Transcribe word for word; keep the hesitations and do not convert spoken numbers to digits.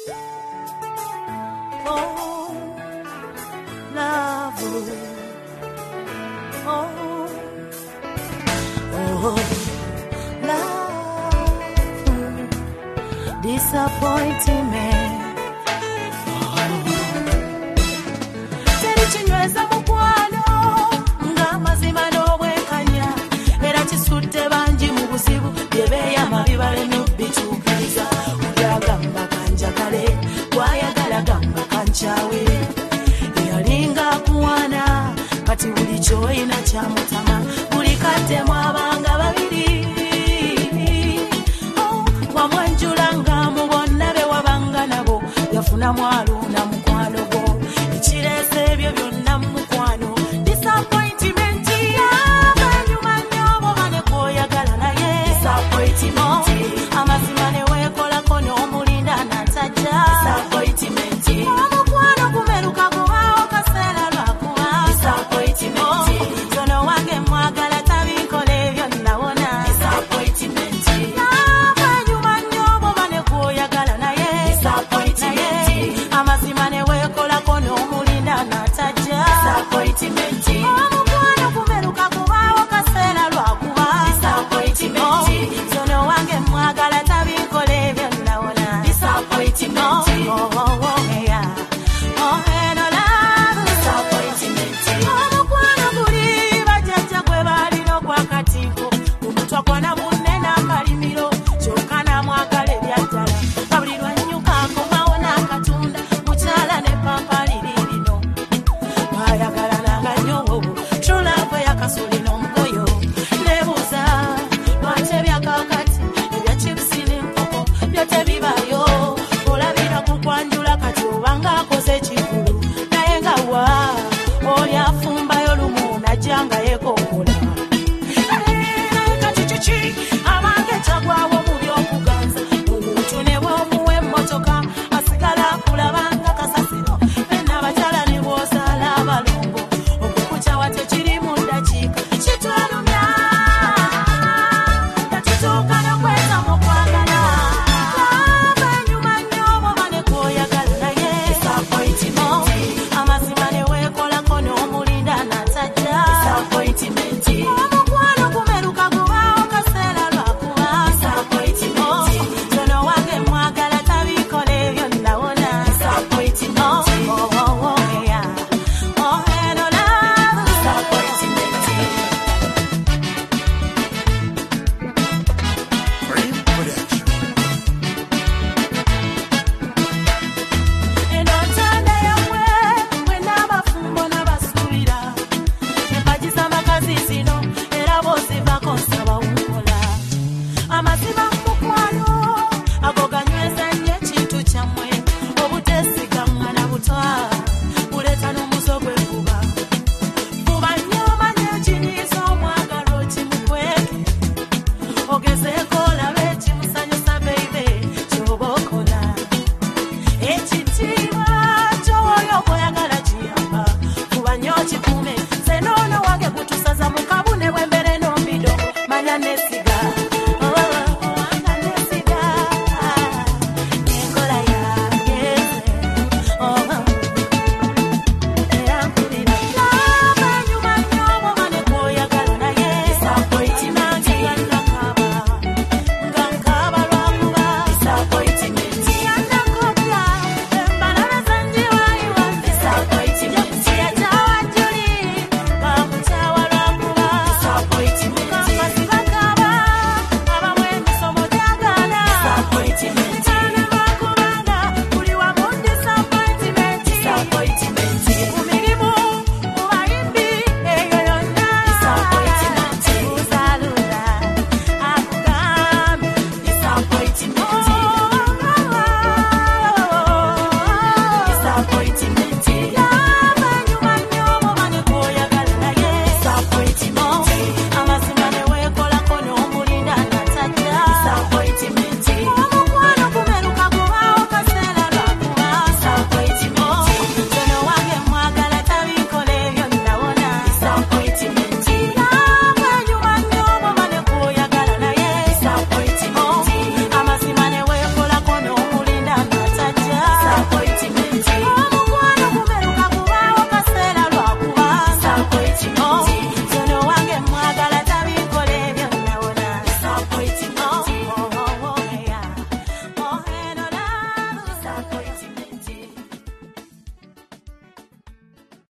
Oh, love. Oh, oh, love. Disappointment. Terikinyweza mukwano nga mazima n'obwenkanya era kisudde bangi mu buzibu byebeeyama bibale n'obituukiriza obyagamba kanjagale gwayagala gamba kanchawe eyalinga akuwana kati buli kyoyina kyamutama buli kaddemu abanga babiri wamwanjula nga mu bonna be wabanga nabo yafuna mwalo na mukwano gwo ekirese ebyo byonna mukwano disappointment abanyuma nnyo bobane kwoyagala naye disappointment amazima ne weekolako n'omulinda natajja disappointment omukwano gumeruka gubaawo kaseera lwakuba disappointment tono wange mwagala tabikola ebyo nawona disappointment abanyuma nnyo bobane kwoyagala naye disappointment amazima ne weekolako n'omulinda natajja disappointment omukwano gumeruka gubaawo kaseera lwakuba disappointment tono wange mwagala tabikola ebyo nawona disappointment oh, oh, oh, yeah. Oh, eno love disappointment omukwano guli bajjajja gwe baalina okwakatiko omutwa kwana munne n'amalimiro kyokka n'amwagala ebyaddala babuli lwannyuka akomawo n'akatunda mukyala ne pampaliri lino bayagalanga nnyo true love yakasuli n'omugoyo nebuuza lwaki ebyakakati ebya chipusi n'enkoko byo tebibaayo olabira ku kwanjula kati obanga akoze ekikulu naye nga wa oli afumbayo lumu najja nga yeekokola naye kati kiki abange kyagwawo mu by'okuganza omuntu ne bw'omuwa emmotoka asigala akulabanga kasasiro fenna abakyala ne bw'ozaala abalongo okukukyawa tekiri mu ddakiika kitwalumya yatutuuka n'okweza mu kwagala abanyuma nnyo bobane kwoyagala naye disappointment amazima ne weekolako n'omulinda natajja disappointment omukwano gumeruka gubaawo kaseera lwakuba disappointment tono wange mwagala tabikola ebyo nawona disappointment oh, oh, oh, yeah. Oh, eno love disappointment eno ntanda yammwe mwenna abafumbo n'abasuubira empagi z'amakazi zino era bw'ozivako nsaba wukola amazima